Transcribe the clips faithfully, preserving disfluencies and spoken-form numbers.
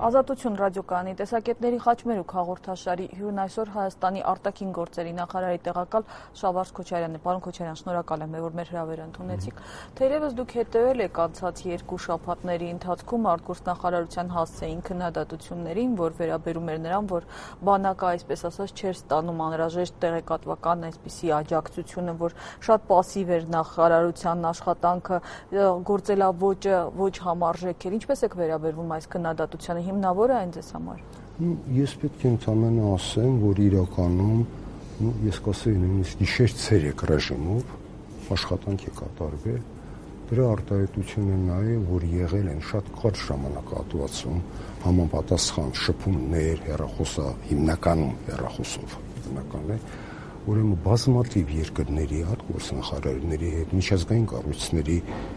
Ազատություն ռադիոկայանի տեսակետների խաչմերուկ հաղորդաշարի հյուրն այսօր Հայաստանի արտաքին գործերի նախարարի տեղակալ Շավարժ Քոչարյանն է։ Պարոն Քոչարյան, շնորհակալ եմ, որ մեր հրավերը ընդունեցիք։ Թերևս դուք հետևել եք անցած երկու շաբաթների ընթացքում արտգործնախարարության հասցեին քննադատություններին, որ վերաբերում էր նրան, որ բանակը, այսպես ասած, չէր ստանում անհրաժեշտ տեղեկատվական այսպիսի աջակցությունը, որ շատ պասիվ էր նախարարության աշխատանքը, գործելավոճը ոչ համարժեք էր։ Ինչպես եք վերաբերվում այս քննադատությանը, հիմնավոր է այն ձեզ համար։ Ես պետք է ընդամենը ասեմ, որ իրականում ես կասեի նույնիսկ գիշեր-ցերեկ ռեժիմով աշխատանք է կատարվել։ Դրա արտահայտությունը նա է, որ եղել են շատ կարճ ժամանակահատվածում համապատասխան շփումներ, հեռախոսա, հիմնականում հեռախոսով, բնական է, ուրեմն բազմաթիվ երկրների արտգործնախարարների հետ, միջազգային կառույցների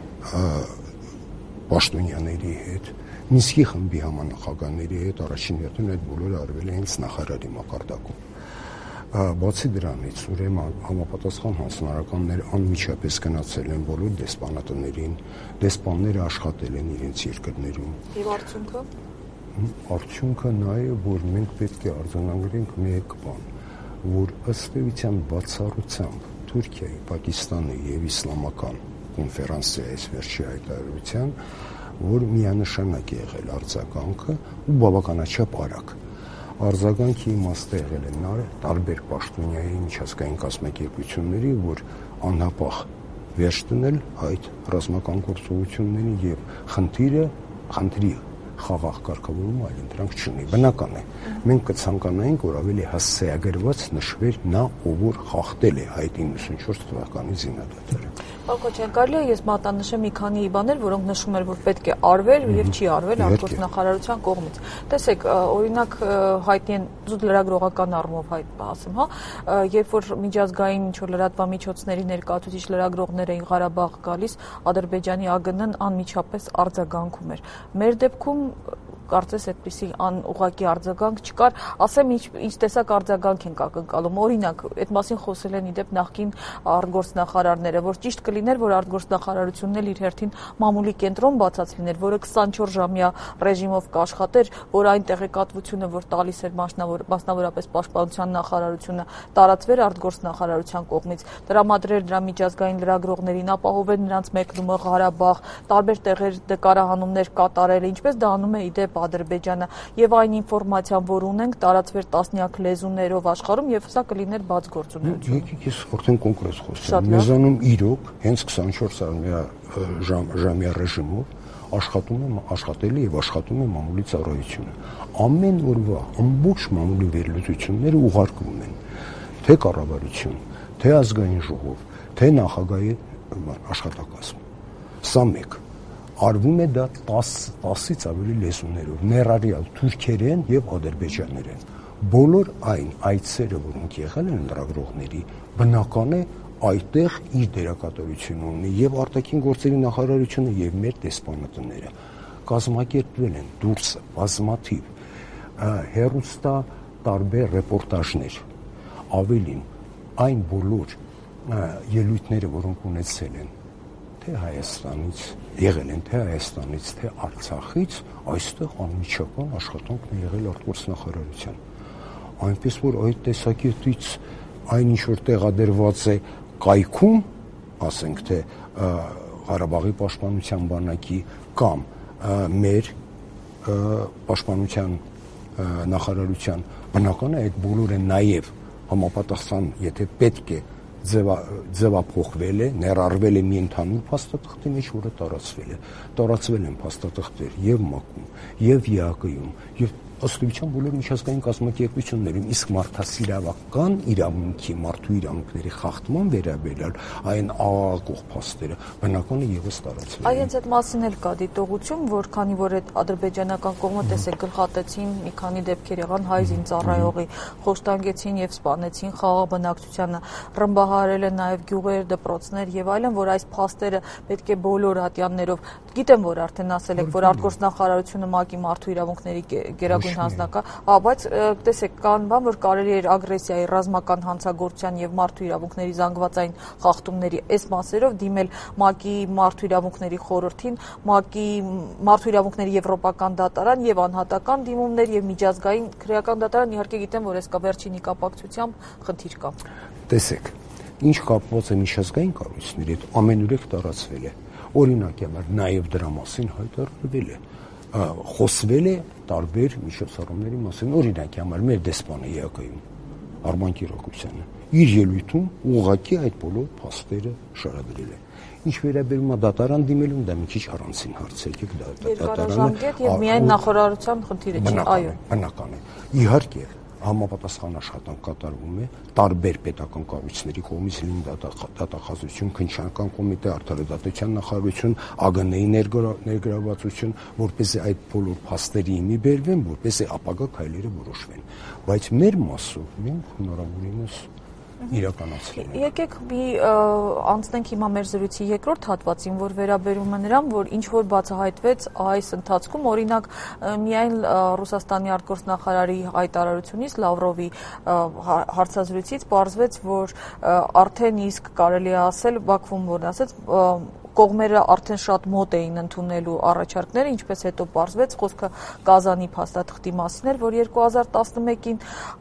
պաշտոնյաների հետ, Մինսկի խմբի համանախագահների հետ առաջին հերթին այդ բոլորը արվել է հենց նախարարի մակարդակում։ Բացի դրանից, ուրեմն համապատասխան հանձնարարականները անմիջապես գնացել են բոլոր դեսպանատներին, դեսպանները աշխատել են իրենց երկրներում։ Եվ արդյունքը։ Արդյունքը նա է, որ մենք պետք է արձանագրենք մեկ բան, որ ըստ էության բացառությամբ Թուրքիայի, Պակիստանի եւ իսլամական կոնֆերանսիայից վերջի հայտարարության, որ միանշանակ է եղել արձագանքը ու բավականաչափ արագ։ Արձագանքի իմաստը եղել է նա տարբեր պաշտոնյայի միջազգային կազմակերպությունների, որ անհապաղ վերջ տնել այդ ռազմական գործողություններին եւ խնդիրը, խնդրի խաղաղ կարգավորումը այլն դրանք չունի։ Բնական է, մենք կցանկանայինք, որ ավելի հասցեագրված նշվեր նա, ով որ խախտել է այդ իննսունչորս թվականի զինադադարը։ Պարոն Քոչարյան, կարելի է ես մատանշեմ մի քանի բաներ, որոնք նշում են, որ պետք է արվել եւ չի արվել արտգործնախարարության կողմից։ Տեսեք, օրինակ հայտնի են զուտ լրագրողական առումով հայտ ասեմ, հա, երբ որ միջազգային ինչ որ լրատվամիջոցների ներկայացուցիչ լրագրողներ էին Ղարաբաղ գալիս, Ադրբեջանի ԱԳՆ-ն անմիջապես արձագանքում էր։ Մեր դեպքում կարծես այդպիսի անուղղակի արձագանք չկար, ասեմ ինչ ինչ տեսակ արձագանք ենք ակնկալում։ Օրինակ, այդ մասին խոսել են իդեպ նախկին արտգործնախարարները, որ ճիշտ կլիներ, որ արտգործնախարարությունն էլ իր հերթին մամուլի կենտրոն բացած լիներ, որը քսանչորս ժամյա ռեժիմով կաշխատեր, որ այն տեղեկատվությունը, որ տալիս էր մասնավորապես պաշտպանության նախարարությունը, տարածվեր արտգործնախարարության կողմից, տրամադրեր դրա միջազգային լրագրողներին, ապահովել նրանց մեկնումը Ղարաբաղ, տարբեր տեղեր նկարահանումներ կատարել, ինչպես դա անում է իդեպ Ադրբեջանը, եւ այն ինֆորմացիան, որ ունենք, տարածվեր տասնյակ լեզուներով աշխարհում եւ սա կլիներ բաց գործունեություն։ Եկեք ես արդեն կոնկրետ խոսեմ։ Մեզանում իրոք հենց քսանչորս ժամյա ռեժիմով աշխատում է, աշխատել է եւ աշխատում է մամուլի ծառայությունը։ Ամեն օրվա ամբողջ մամուլի վերլուծությունները ուղարկվում են թե կառավարություն, թե ազգային ժողով, թե նախագահի աշխատակազմ։ Սա մեկ։ Արվում է դա տասից ավելի լեզուներով, ներառյալ թուրքերեն եւ ադրբեջաներեն։ Բոլոր այն այցերը, որոնք եղել են լրագրողների, բնական է այդտեղ իր դերակատարությունը ունի եւ արտաքին գործերի նախարարությունը եւ մեր դեսպանատները կազմակերպվել են դուրսը բազմաթիվ հերոստա տարբեր ռեպորտաժներ, ավելին այն բոլոր ելույթները, որոնք ունեցել են թե Հայաստանից, եղել են թե Հայաստանից, թե Արցախից, այստեղ անմիջական աշխատանքն է եղել արտգործնախարարության։ Այնպես որ այդ տեսակետից այն ինչ որ տեղադրված է կայքում, ասենք թե Ղարաբաղի պաշտպանության բանակի կամ մեր պաշտպանության նախարարության, բնական է այդ բոլորը նաև համապատասխան, եթե պետք է ձևափոխվել է, ներառվել է մի ընդհանուր փաստաթղթի մեջ, որը տարածվել է։ Տարածվել են փաստաթղթեր եւ ՄԱԿ-ում, եւ ԵԱԿ-ում, եւ ըստ էության բոլոր միջազգային կազմակերպություններում, իսկ մարդասիրավական իրավունքի, մարդու իրավունքների խախտման վերաբերյալ այն աղաղակող փաստերը բնական է եւս տարածվել։ Այ հենց այդ մասին էլ կա դիտողություն, որ քանի որ այդ ադրբեջանական կողմը տեսեք գլխատեցին մի քանի դեպքեր եղան հայ զինծառայողի, խոշտանգեցին եւ սպանեցին խաղաղ բնակչությանը, ռմբահարել են նաեւ գյուղեր, դպրոցներ եւ այլն, որ այս փաստերը պետք է բոլոր ատյաններով, գիտեմ որ արդեն ասել եք, որ արտգործնախարարությունը ՄԱԿ-ի մարդու իրավունքների գերագույն Պուտինին հանձնակա, հա, բայց տեսեք, կան բան, որ կարելի էր ագրեսիայի, ռազմական հանցագործության եւ մարդու իրավունքների զանգվածային խախտումների այս մասերով դիմել ՄԱԿ-ի մարդու իրավունքների խորհրդին, ՄԱԿ-ի մարդու իրավունքների եվրոպական դատարան եւ անհատական դիմումներ եւ միջազգային քրեական դատարան, իհարկե գիտեմ, որ այս կա վերջինի կապակցությամբ խնդիր կա։ Տեսեք, ինչ կապված է միջազգային կառույցների հետ, ամենուրեք տարածվել է։ Օրինակի համար նաև դրա մասին հայտարարվել է, խոսվել է տարբեր միջոցառումների մասին։ Օրինակի համար մեր դեսպանը ԵԱԿ-ում Արման Կիրակոսյանը իր ելույթում ուղղակի այդ բոլոր փաստերը շարադրել է։ Ինչ վերաբերում է դատարան դիմելուն, դա մի քիչ առանցին հարց է, եք դա երկարաժամկետ եւ միայն նախարարության խնդիրը չի, այո։ Բնական է։ Իհարկե, համապատասխան աշխատանք կատարվում է տարբեր պետական կառույցների կողմից, լինի դատախազություն, քննչական կոմիտե, արդարադատության նախարարություն, ԱԳՆ-ի ներգրավվածություն, որպեսզի այդ բոլոր փաստերի հիմի բերվեն, որպեսզի ապագա քայլերը որոշվեն։ Բայց մեր մասով մենք հնարավորինս իրականացրել ենք։ Եկեք մի անցնենք հիմա մեր զրույցի երկրորդ հատվածին, որ վերաբերում է նրան, որ ինչ որ բացահայտվեց այս ընթացքում, օրինակ միայն Ռուսաստանի արտգործնախարարի հայտարարությունից, Լավրովի հարցազրույցից պարզվեց, որ արդեն իսկ կարելի է ասել, Բաքվում որ ասեց, կողմերը արդեն շատ մոտ էին ընդունելու առաջարկները, ինչպես հետո պարզվեց, խոսքը Կազանի փաստաթղթի մասին էր, որ երկու հազար տասնմեկին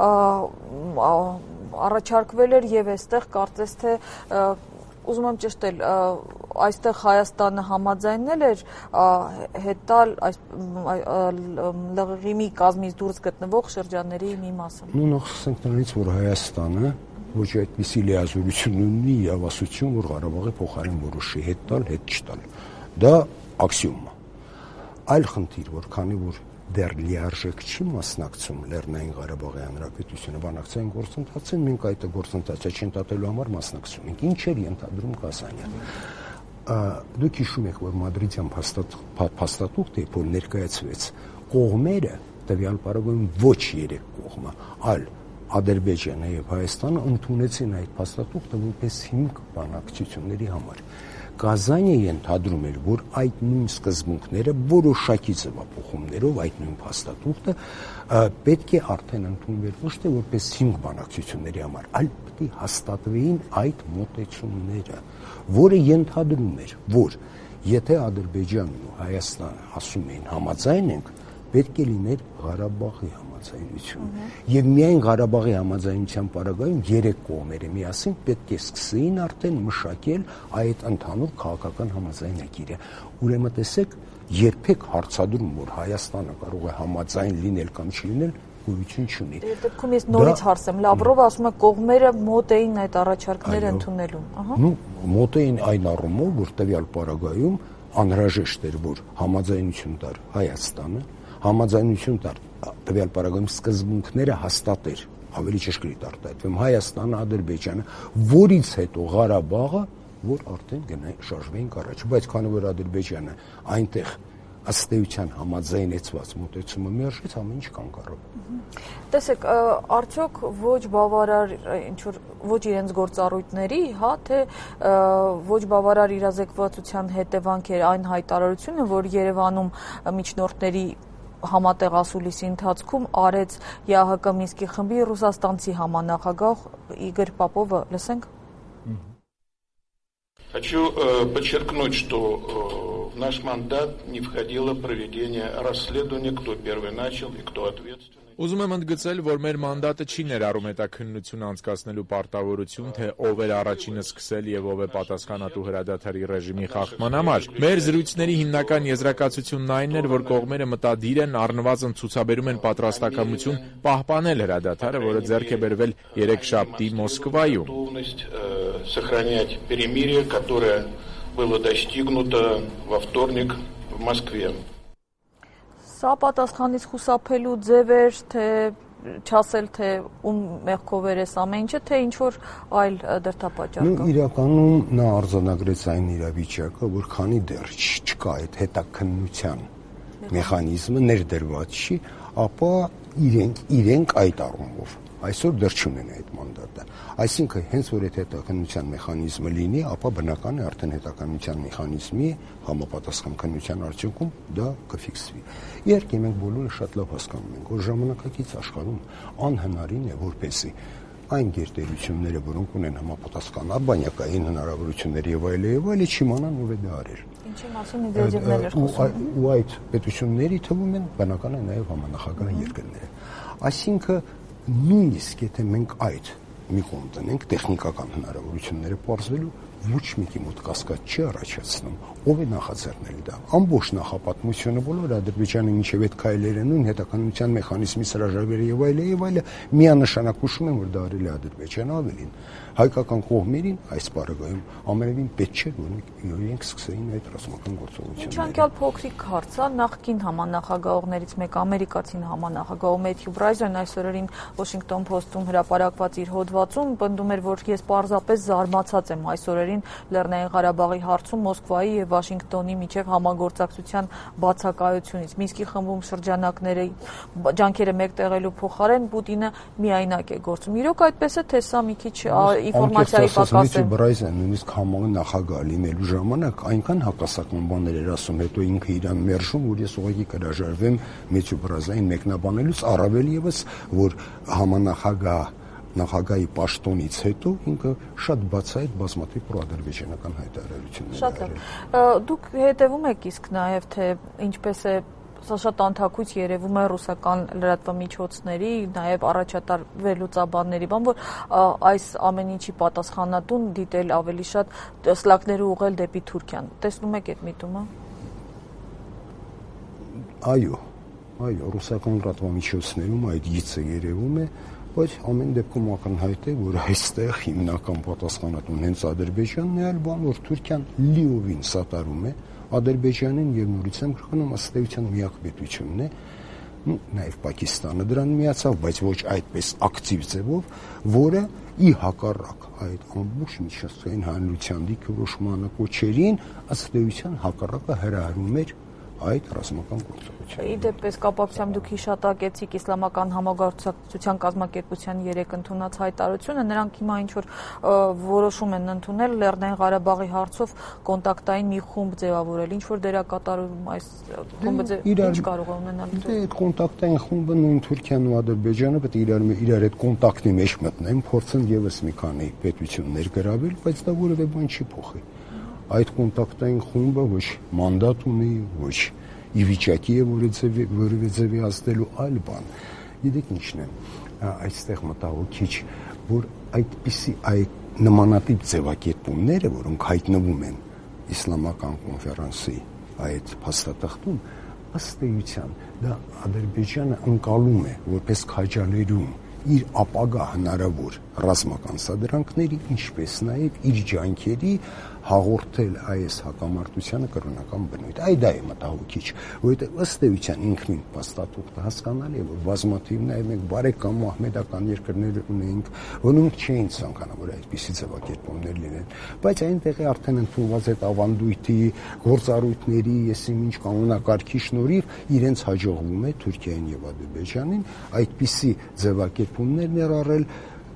առաջարկվել էր եւ այստեղ կարծես թե ուզում եմ ճշտել, այստեղ Հայաստանը համաձայնել էր հետալ այս ԼՂՀ-ի կազմից դուրս գտնվող շրջանների մի մասը։ Ну, նախ սկսենք նրանից, որ Հայաստանը ոչ այդպիսի լիազորություն ունի եւ ասություն, որ Ղարաբաղի փոխարեն որոշի հետ տալ, հետ չտալ։ Դա աքսիոմ է։ Այլ խնդիր, որ քանի որ դեռ լիարժեք չի մասնակցում Լեռնային Ղարաբաղի Հանրապետությունը բանակցային գործընթացին, մենք այդ գործընթացը չընդհատելու համար մասնակցում ենք։ Ինչ էր ենթադրում Կազանյանը։ Դուք հիշում եք, որ Մադրիդյան փաստաթուղթը, որ ներկայացվեց, կողմերը տվյալ պարագայում ոչ երեք կողմը, այլ Ադրբեջանը եւ Հայաստանը ընդունեցին այդ փաստաթուղթը որպես հիմք բանակցությունների համար։ Կազանը ենթադրում էր, որ այդ նույն սկզբունքները որոշակի ձևափոխումներով այդ նույն փաստաթուղթը պետք է արդեն ընդունվեր ոչ թե որպես հիմք բանակցությունների համար, այլ պետք է հաստատվեին այդ մոտեցումները, որը ենթադրում էր, որ եթե Ադրբեջանն ու Հայաստանը ասում էին համաձայն ենք, պետք է լիներ Ղարաբաղի համաձայնություն։ Եվ միայն Ղարաբաղի համաձայնության պարագայում երեք կողմերը միասին պետք է սկսեին արդեն մշակել այդ ընդհանուր քաղաքական համաձայնագիրը։ Ուրեմն տեսեք, երբեք հարցադրում, որ Հայաստանը կարող է համաձայն լինել կամ չլինել, գոյություն չունի։ Դե դեպքում ես նորից հարցեմ, Լավրովը ասում է կողմերը մոտ էին այդ առաջարկները ընդունելուն։ Ահա։ Ну, մոտ էին այն առումով, որ տվյալ պարագայում անհրաժեշտ էր, որ համաձայնություն տար Հայաստանը, համաձայնություն տար տվյալ պարագայում սկզբունքները հաստատեր, ավելի ճշգրիտ արտահայտվեմ, Հայաստանը, Ադրբեջանը, որից հետո Ղարաբաղը, որ արդեն գնա շարժվեին առաջ, բայց քանի որ Ադրբեջանը այնտեղ ըստ էության համաձայնեցված մոտեցումը մերժեց, ամեն ինչ կանգ առավ։ Տեսեք, արդյոք ոչ բավարար ինչ որ ոչ իրենց գործառույթների, հա, թե ոչ բավարար իրազեկվածության հետևանք էր այն հայտարարությունը, որ Երևանում միջնորդների համատեղ ասուլիսի ընթացքում արեց ԵԱՀԿ Մինսկի խմբի ռուսաստանցի համանախագահ Իգոր Պապովը, լսենք։ Хочу э, подчеркнуть, что э, в наш мандат не входило проведение расследования, кто первый начал и кто ответственный. Ուզում եմ ընդգծել, որ մեր մանդատը չի ներառում հետաքննություն անցկացնելու պարտավորություն, թե ով էր առաջինը սկսել եւ ով է պատասխանատու հրադադարի ռեժիմի խախտման համար։ Մեր զրույցների հիմնական եզրակացությունն այն էր, որ կողմերը մտադիր են, առնվազն ցուցաբերում են պատրաստակամություն պահպանել հրադադարը, որը ձեռք է բերվել երեքշաբթի Մոսկվայում։ Сохранять перемирие, которое было достигнуто во вторник в Москве. Սա պատասխանից խուսափելու ձև էր, թե չասել, թե ում մեղքով էր այս ամեն ինչը, թե ինչ-որ այլ դրդապատճառ կա։ Իրականում նա արձանագրեց այն իրավիճակը, որ քանի դեռ չկա այդ հետաքննության մեխանիզմը ներդրված չի, ապա իրենք իրենք այդ առումով այսօր դեռ չունեն այդ մանդատը։ Այսինքն հենց որ այդ հետաքննության մեխանիզմը լինի, ապա բնական է արդեն հետաքննության մեխանիզմի համապատասխան քննության արդյունքում դա կֆիքսվի։ Իհարկե մենք բոլորը շատ լավ հասկանում ենք, որ ժամանակակից աշխարհում անհնարին է, որպեսզի այն գերտերությունները, որոնք ունեն համապատասխան արբանյակային հնարավորություններ եւ այլ եւ այլ, չիմանան ով է դա արել։ Ինչի մասին իդեալներ էր խոսում։ Ու այդ պետությունների թվում են բնական է նաեւ համանախագահ երկրները։ Այսինքն նույնիսկ եթե մենք այդ մի կողմ տնենք տեխնիկական հնարավորությունները պարզվելու ոչ մեկի մոտ կասկած չի առաջացնում, ով է նախաձեռնել դա։ Ամբողջ նախապատմությունը բոլոր Ադրբեջանի միջև այդ քայլերը նույն հետաքննության մեխանիզմի հրաժարվելը եւ այլը եւ այլը միանշանակ ուշում են, որ դա արել է Ադրբեջանը ավելին։ Հայկական կողմերին այս բaragայում ամենևին պետք չէ, որ իրենք սկսեին այդ ռազմական գործողությունները։ Ինչ անկյալ փոքրիկ հարց է, նախկին համանախագահողներից մեկը ամերիկացին համանախագահող Մեթյու Բրայզեն այս օրերին Washington Post-ում հրապարակված իր հոդվածում պնդում էր, որ ես պարզապես զարմացած եմ այս օրերին Լեռնային Ղարաբաղի հարցում Մոսկվայի եւ Վաշինգտոնի միջև համագործակցության բացակայությունից։ Մինսկի խմբում շրջանակների ջանքերը մեկտեղելու փոխարեն Պուտինը միայնակ է գործում։ Իրոք այդպես է, թե սա մի քիչ ինֆորմացիայի պակաս է։ Բրայզեն նույնիսկ համանախագահ լինելու ժամանակ այնքան հակասական բաներ էր ասում, հետո ինքը իրան մերժում, որ ես ուղղակի կհրաժարվեմ Մեթյու Բրայզային մեկնաբանելուց, առավել եւս որ համանախագահ նախագահի պաշտոնից հետո ինքը շատ բացահայտ բազմաթիվ պրոադրբեջանական հայտարարություններ շատ լավ։ Դուք հետևում եք իսկ նաև թե ինչպես է սա շատ անթակույց երևում է ռուսական լրատվամիջոցների, նաև առաջատար վերլուծաբանների, բան որ այս ամեն ինչի պատասխանատուն դիտել ավելի շատ սլակները ուղղել դեպի Թուրքիան։ Տեսնում եք այդ միտումը։ Այո, այո, ռուսական լրատվամիջոցներում այդ գիծը երևում է, բայց ամեն դեպքում ակնհայտ է, որ այստեղ հիմնական պատասխանատուն հենց Ադրբեջանն է, այլ բան, որ Թուրքիան լիովին սատարում է Ադրբեջանին եւ նորից եմ քրկնում ըստ էության միակ պետությունն է, ու նաեւ Պակիստանը դրան միացավ, բայց ոչ այդպես ակտիվ ձևով, որը ի հակառակ այդ ամբողջ միջազգային հանրության դիրքորոշմանը կոչերին ըստ էության հակառակը հրահրում էր այդ ռազմական գործողությունը։ Իդեպ կապակցությամբ դուք հիշատակեցիք Իսլամական համագործակցության կազմակերպության երեք ընդունած հայտարարությունը, նրանք հիմա ինչ որ որոշում են ընդունել Լեռնային Ղարաբաղի հարցով կոնտակտային մի խումբ ձևավորել, ինչ որ դերակատարում այս խումբը ինչ կարող է ունենալ։ Դե այդ կոնտակտային խումբը նույն Թուրքիան ու Ադրբեջանը պետք է իրար իրար այդ կոնտակտի մեջ մտնեն, փորձեն եւս մի քանի պետություններ գրավել, բայց դա որևէ բան չի փոխի։ Այդ կոնտակտային խումբը ոչ մանդատ ունի, ոչ ի վիճակի է որևէ ձևի ազդելու այլ բան։ Գիտեք ինչն է, այստեղ մտահոգիչ, որ այդպիսի այդ նմանատիպ ձևակերպումները, որոնք հայտնվում են իսլամական կոնֆերանսի այդ փաստաթղթում, ըստ էության դա Ադրբեջանը ընկալում է որպես քաջալերում իր ապագա հնարավոր ռազմական սադրանքների, ինչպես նաև իր ջանքերի հաղորդել այս հակամարտությանը կրոնական բնույթ։ Այ դա է մտահոգիչ, որովհետև ըստ էության ինքնին փաստաթուղթը հասկանալի է, որ բազմաթիվ նաև մենք բարեկամ մահմեդական երկրներ ունենք, որոնք չէին ցանկանում, որ այդպիսի ձևակերպումներ լինեն, բայց այնտեղի արդեն ընդունված այդ ավանդույթի, գործառույթների, եսիմինչ կանոնակարգի շնորհիվ իրենց հաջողվում է Թուրքիային եւ Ադրբեջանին այդպիսի ձևակերպումներ ներառել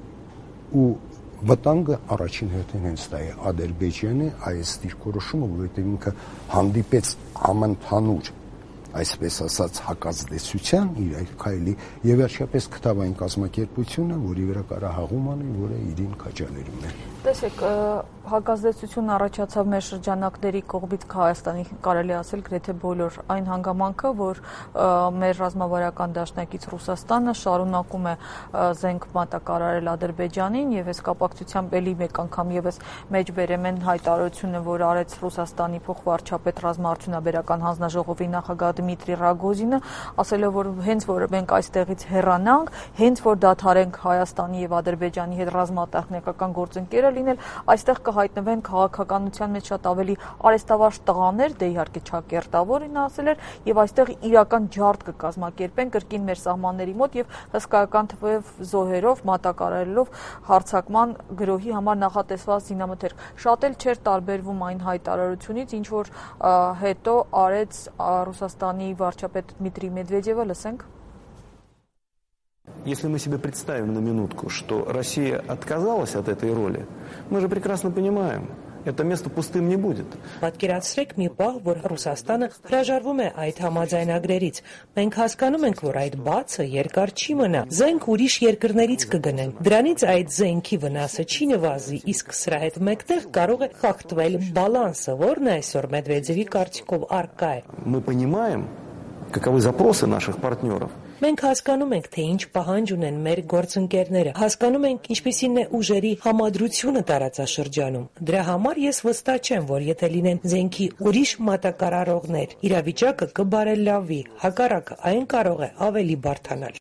ու վտանգը առաջին հերթին հենց դա է Ադրբեջանը այս դիրքորոշումը, որովհետև ինքը հանդիպեց համընդհանուր, այսպես ասած, հակազդեցության իր այդ քայլի եւ վերջապես գտավ այն կազմակերպությունը, որի վրա կարա հաղում անի, որը իրին քաջալերում է։ Տեսեք, հակազդեցություն առաջացավ մեր շրջանակների կողմից Հայաստանի, կարելի ասել, գրեթե բոլոր այն հանգամանքը, որ մեր ռազմավարական դաշնակից Ռուսաստանը շարունակում է զենք մատակարարել Ադրբեջանին եւ այս կապակցությամբ էլի մեկ անգամ եւս մեջ բերեմ են հայտարարությունը, որ արեց Ռուսաստանի փոխվարչապետ ռազմաարդյունաբերական հանձնաժողովի նախագահ Դմիտրի Ռագոզինը, ասելով, որ հենց որ մենք այստեղից հեռանանք, հենց որ դադարենք Հայաստանի եւ Ադրբեջանի հետ ռազմատեխնիկական գործընկերը լինել, այստեղ կհայտնվեն քաղաքականության մեջ շատ ավելի արեստավարժ տղաներ, դե իհարկե չակերտավոր նա ասել էր, եւ այստեղ իրական ջարդ կկազմակերպեն կրկին մեր սահմանների մոտ եւ հսկայական թվով զոհերով մատակարարելով հարձակման գրոհի համար նախատեսված զինամթերք։ Շատ էլ չէր տարբերվում այն հայտարարությունից, ինչ որ հետո արեց Ռուսաստանի վարչապետ Դմիտրի Մեդվեդևը, լսենք։ Если мы себе представим на минутку, что Россия отказалась от этой роли, мы же прекрасно понимаем, это место пустым не будет. Պատկերացրեք մի պահ, որ Ռուսաստանը հրաժարվում է այդ համաձայնագրերից։ Մենք հասկանում ենք, որ այդ բացը երկար չի մնա։ Զենք ուրիշ երկրներից կգնենք։ Դրանից այդ զենքի վնասը չի նվազի, իսկ սրա հետ մեկտեղ կարող է խախտվել բալանսը, որն այսօր Մեդվեդևի կարծիքով առկա է։ Мы понимаем, каковы запросы наших партнеров. Մենք հասկանում ենք, թե ինչ պահանջ ունեն մեր գործընկերները, հասկանում ենք, ինչպիսին է ուժերի համադրությունը տարածաշրջանում։ Դրա համար ես վստահ չեմ, որ եթե լինեն զենքի ուրիշ մատակարարողներ, իրավիճակը կբարելավի, հակառակը այն կարող է ավելի բարդանալ։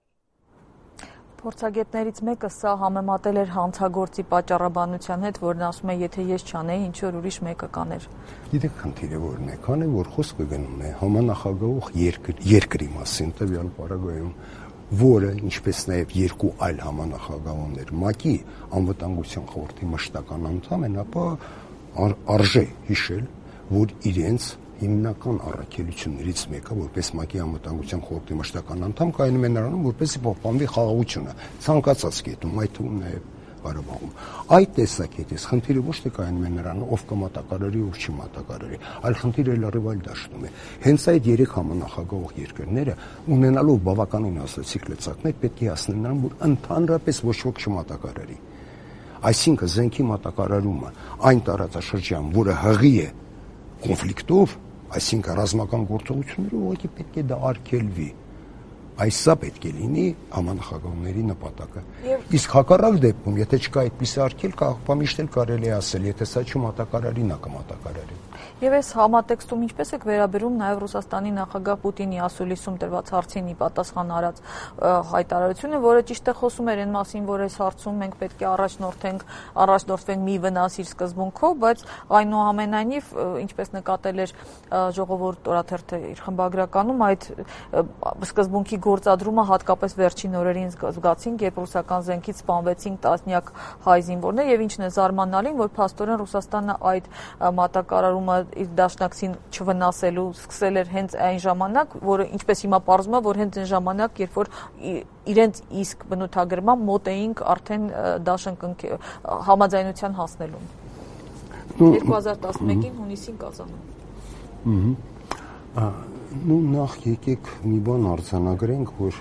Փորձագետներից մեկը սա համեմատել էր հանցագործի պատճառաբանության հետ, որն ասում է, եթե ես չանեի, ինչ որ ուրիշ մեկը կաներ։ Գիտեք, խնդիրը որն է, քանի որ խոսքը գնում է համանախագահող երկր, երկրի մասին, տվյալ պարագայում, որը, ինչպես նաև երկու այլ համանախագահողներ, ՄԱԿ-ի անվտանգության խորհրդի մշտական անդամ են, ապա արժե հիշել, որ իրենց հիմնական առաքելություններից մեկը, որպես ՄԱԿ-ի անվտանգության խորհրդի մշտական անդամ, կայանում է նրանում, որպեսզի պահպանվի խաղաղությունը, ցանկացած կետում, այդ թվում նաև Ղարաբաղում։ Այդ տեսակետից խնդիրը ոչ թե կայանում է նրանում, ով կմատակարարի, ով չի մատակարարի, այլ խնդիրը լրիվ այլ դաշտում է։ Հենց այդ երեք համանախագահող երկրները, ունենալով բավականին ազդեցիկ լծակներ, պետք է հասնեն նրան, որ ընդհանրապես ոչ ոք չմատակարարի։ Այսինքն զենքի մատակարարումը այն տարածաշրջան, որը հղի է կոնֆլիկտով, այսինքն ռազմական գործողությունները ուղղակի պետք է դա արգելվի։ Այս սա պետք է լինի համանախագահների նպատակը։ Իսկ հակառակ դեպքում, եթե չկա այդպիսի արգելք, միշտ էլ կարելի է ասել, եթե սա չմատակարարի, նա կմատակարարի։ Եվ այս համատեքստում ինչպես եք վերաբերում նաև Ռուսաստանի նախագահ Պուտինի ասուլիսում տրված հարցին պատասխան արած հայտարարությունը, որը ճիշտ է խոսում էր այն մասին, որ այս հարցում մենք պետք է առաջնորդենք, առաջնորդվենք մի վնասիր սկզբունքով, բայց այնուամենայնիվ, ինչպես նկատել էր Ժողովուրդ օրաթերթը իր խմբագրականում, այդ սկզբունքի գործադրումը հատկապես վերջին օրերին զգացինք, երբ ռուսական զենքից սպանվեցին տասնյակ հայ զինվորներ, եւ ինչն է զարմանալին, որ փաստորեն Ռուսաստանը այդ մատակարարումը իր դաշնակցին չվնասելու սկսել էր հենց այն ժամանակ, որը ինչպես հիմա պարզվում է, որ հենց այն ժամանակ, երբ որ իրենց իսկ բնութագրման մոտ էինք արդեն դաշնք համաձայնության հասնելուն։ երկու հազար տասնմեկին հունիսին Կազանում։ Ну, նախ եկեք մի բան արձանագրենք, որ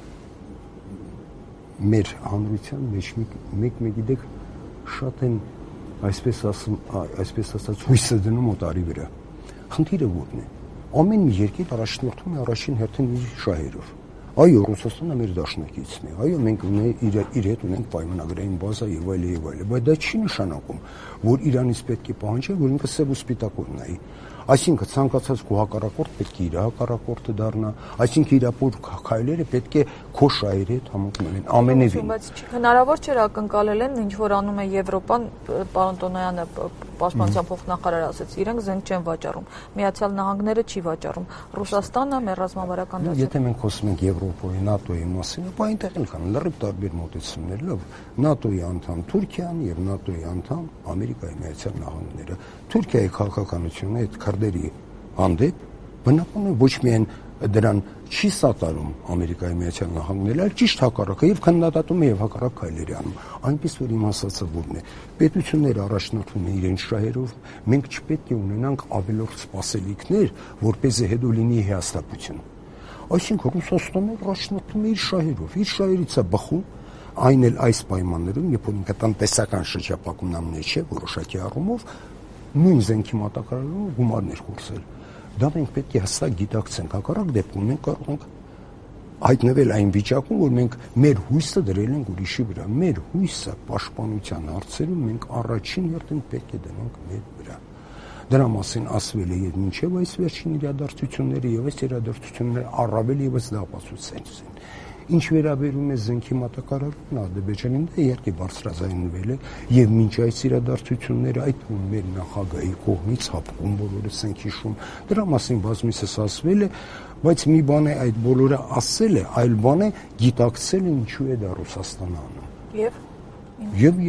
մեր հանրության մեջ մեկ-մեկ գիտեք շատ են այսպես ասում, այսպես ասած հույսը դնում օտարի վրա։ Խնդիրը որն է։ Ամեն մի երկիր առաջնորդվում է առաջին հերթին իր շահերով։ Այո, Ռուսաստանը մեր դաշնակիցն է։ Այո, մենք իր իր հետ ունենք պայմանագրային բազա եւ այլ եւ այլ, բայց դա չի նշանակում, որ Իրանից պետք է պահանջել, որ ինքը սև ու սպիտակ ունենա։ Այսինքն ցանկացած քո հակառակորդ պետք է իր հակառակորդը դառնա, այսինքն իր ապոր քայլերը պետք է քո շահերի հետ համընկնեն ամենևին։ Բայց հնարավոր չէ ակնկալել են, ինչ որ անում է Եվրոպան, պարոն Տոնոյանը պաշտպանության փոխնախարարը ասաց, իրենք զենք չեն վաճառում, Միացյալ Նահանգները չի վաճառում, Ռուսաստանը մեր ռազմավարական դաշտում։ Եթե մենք խոսում ենք Եվրոպայի, ՆԱՏՕ-ի մասին, ապա այնտեղ էլ կան լրիվ տարբեր մոտեցումներ, լավ, ՆԱՏՕ-ի անդամ Թուրքիան եւ ՆԱՏՕ-ի անդամ Ամերիկայի Միացյալ Նահանգները։ Թուրքիայի քաղաքականությունը այդ քրդերի հանդեպ բնական է ոչ միայն դրան չի սատարում Ամերիկայի Միացյալ Նահանգները, այլ ճիշտ հակառակը եւ քննադատում է եւ հակառակ քայլերի անում։ Այնպես որ իմ ասածը որն է, պետությունները առաջնորդվում են իրենց շահերով, մենք չպետք է ունենանք ավելորդ սպասելիքներ, որպեսզի հետո լինի հիասթափություն։ Այսինքն Ռուսաստանը առաջնորդվում է իր շահերով, իր շահերից է բխում, այն էլ այս պայմաններում, երբ որ ինքը տնտեսական շրջապակումն մեջ է, որոշակի առումով նույն զենքի մատակարարումը գումարներ կորցրել։ Դա մենք պետք է հստակ գիտակցենք, հակառակ դեպքում մենք կարող ենք հայտնվել այն վիճակում, որ մենք մեր հույսը դրել ենք ուրիշի վրա, մեր հույսը պաշտպանության հարցերում մենք առաջին հերթին պետք է դնենք մեր վրա։ Դրա մասին ասվել է եւ մինչեւ այս վերջին իրադարձությունները եւ այս իրադարձությունները առավել եւս դա ապացուցեն։ Ինչ վերաբերում է զենքի մատակարարումն Ադրբեջանին, դա իհարկե բարձրաձայնվել է եւ մինչ այս իրադարձությունները այդ մեր նախագահի կողմից հապկում բոլորս ենք հիշում, դրա մասին բազմիցս ասվել է, բայց մի բան է այդ բոլորը ասել է, այլ բան է գիտակցել ինչու է դա Ռուսաստանը անում։ Եվ եւ եւ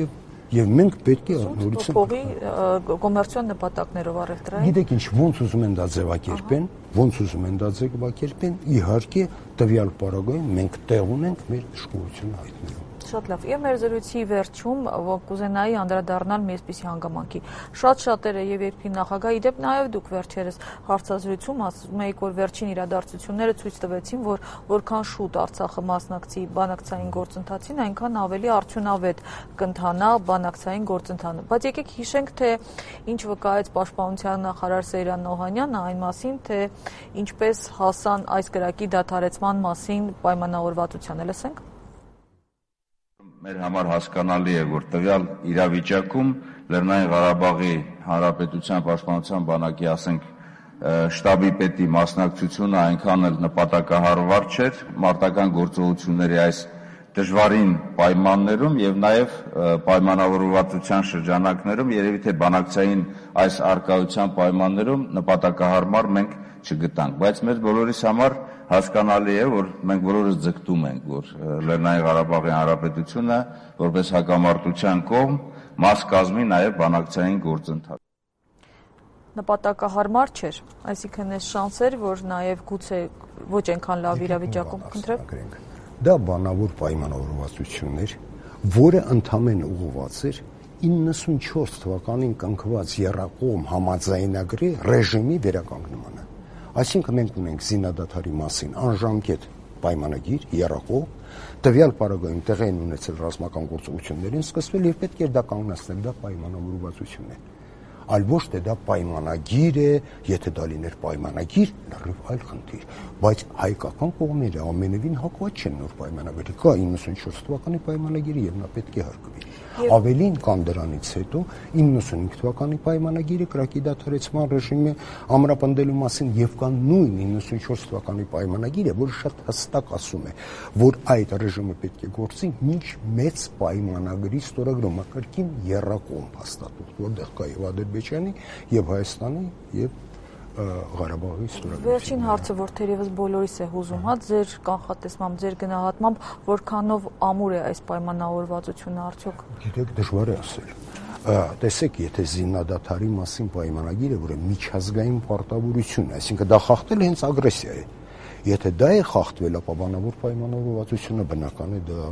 Եվ մենք պետք է նորից փողի կոմերցիոն նպատակներով առևտրային։ Գիտեք ինչ, ոնց ուզում են դա ձևակերպեն, ոնց ուզում են դա ձևակերպեն, իհարկե տվյալ պարագայում մենք տեղ ունենք մեր դժգոհությունը հայտնելու։ Շատ լավ։ Եվ մեր զրույցի վերջում կուզենայի անդրադառնալ մի այսպիսի հանգամանքի։ Շատ շատերը եւ երկրի նախագահ, իդեպ նաեւ դուք վերջերս հարցազրույցում ասում եք, որ վերջին իրադարձությունները ցույց տվեցին, որ որքան շուտ Արցախը մասնակցի բանակցային գործընթացին, այնքան ավելի արդյունավետ կընթանա բանակցային գործընթացը։ Բայց եկեք հիշենք, թե ինչ վկայեց պաշտպանության նախարար Սեյրան Օհանյանը այն մասին, թե ինչպես հասան այս կրակի դադարեցման մասին պայմանավորվածությանը։ Լսենք։ Մեր համար հասկանալի է, որ տվյալ իրավիճակում Լեռնային Ղարաբաղի Հանրապետության պաշտպանության բանակի, ասենք, շտաբի պետի մասնակցությունը այնքան էլ նպատակահարմար չէր մարտական գործողությունների այս դժվարին պայմաններում եւ նաեւ պայմանավորվածության շրջանակներում երևի թե բանակցային այս արկայության պայմաններում նպատակահարմար մենք չգտանք, բայց մեր բոլորիս համար հասկանալի է, որ մենք բոլորս ձգտում ենք, որ Լեռնային Ղարաբաղի Հանրապետությունը որպես հակամարտության կողմ մաս կազմի նաև բանակցային գործընթաց։ Նպատակահարմար չէր, այսինքն այս շանսեր, որ նաև գուցե ոչ այնքան լավ իրավիճակում կընտրեք։ Դա բանավոր պայմանավորվածություն էր, որը ընդամենը ուղղված էր իննսունչորս թվականին կնքված եռակողմ համաձայնագրի ռեժիմի վերականգնմանը։ Այսինքն մենք ունենք զինադադարի մասին անժամկետ պայմանագիր, եռակողմ, տվյալ պարագայում տեղի են ունեցել ռազմական գործողություններին սկսվել եւ պետք է դա կանգնեցնել, դա պայմանավորվածություն է։ Այլ ոչ թե դա պայմանագիր է, եթե դա լիներ պայմանագիր, լրիվ այլ խնդիր, բայց հայկական կողմերը ամենևին հակված չեն նոր պայմանագրի, կա իննսունչորս թվականի պայմանագիրը եւ նա պետք է հարգվի։ Ավելին կան դրանից հետո իննսունհինգ թվականի պայմանագիրը կրակի դադարեցման ռեժիմը ամրապնդելու մասին եւ կան նույն իննսունչորս թվականի պայմանագիրը, որը շատ հստակ ասում է, որ այդ ռեժիմը պետք է գործի մինչ մեծ պայմանագրի ստորագրումը, կրկին եռակողմ հաստատում, որտեղ կա եւ Ադրբեջանի եւ Հայաստանի եւ Ղարաբաղի ստորագրումը։ Վերջին հարցը, որ թերևս բոլորիս է հուզում, հա, ձեր կանխատեսմամբ, ձեր գնահատմամբ, որքանով ամուր է այս պայմանավորվածությունը արդյոք։ Գիտեք, դժվար է ասել։ Տեսեք, եթե զինադադարի մասին պայմանագիրը, որը միջազգային պարտավորություն է, այսինքն դա խախտել է հենց ագրեսիա է։ Եթե դա է խախտվել, ապա բանավոր պայմանավորվածությունը բնական է դա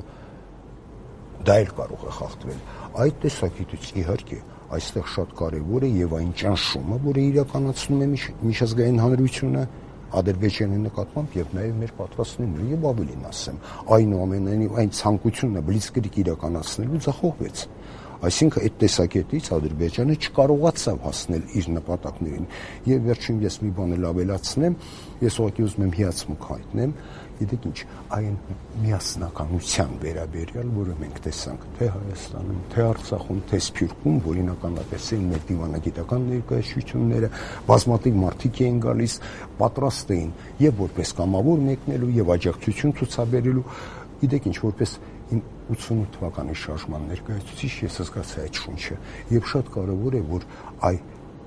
դա էլ կարող է խախտվել։ Այդ տեսակետից իհարկե այստեղ շատ կարևոր է եւ այն ճնշումը, որը իրականացնում է միջազգային հանրությունը Ադրբեջանի նկատմամբ եւ նաեւ մեր պատրաստությունը եւ ավելին ասեմ, այնուամենայնիվ այն ցանկությունը բլիցկրիկ իրականացնելու ձախողվեց։ Այսինքն այդ տեսակետից Ադրբեջանը չկարողացավ հասնել իր նպատակներին։ Եվ վերջին ես մի բան էլ ավելացնեմ, ես ուղղակի ուզում եմ հիացմունք հայտնեմ, գիտեք ինչ, այն միասնականության վերաբերյալ, որը մենք տեսանք թե Հայաստանում, թե Արցախում, թե Սփյուռքում, որին ականատես էին մեր դիվանագիտական ներկայացությունները, բազմաթիվ մարդիկ էին գալիս, պատրաստ էին եւ որպես կամավոր մեկնելու եւ աջակցություն ցուցաբերելու, գիտեք ինչ, որպես ութսունութ թվականի շարժման ներկայացուցիչ ես զգացի այդ շունչը եւ շատ կարեւոր է որ այ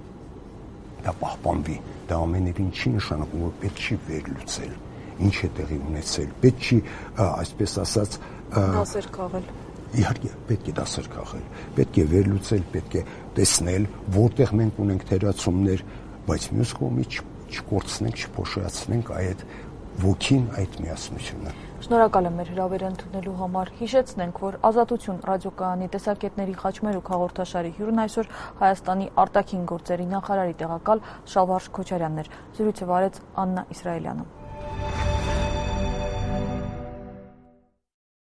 դա պահպանվի, դա ամենևին չի նշանակում որ պետք չի վերլուծել, ինչ է տեղի ունեցել, պետք չի այսպես ասած դասեր քաղել։ Իհարկե պետք է դասեր քաղել, պետք է վերլուծել, պետք է տեսնել, որտեղ մենք ունենք թերացումներ, բայց մյուս կողմից չկորցնենք, չփոշիացնենք այդ ոգին, այդ միասնությունը։ Շնորհակալ եմ մեր հրավերը ընդունելու համար։ Հիշեցնենք, որ Ազատություն ռադիոկայանի տեսակետների խաչմերուկ հաղորդաշարի հյուրն այսօր Հայաստանի արտաքին գործերի նախարարի տեղակալ Շալվարժ Քոչարյանն էր։ Զրույցը վարեց Աննա Իսրայելյանը։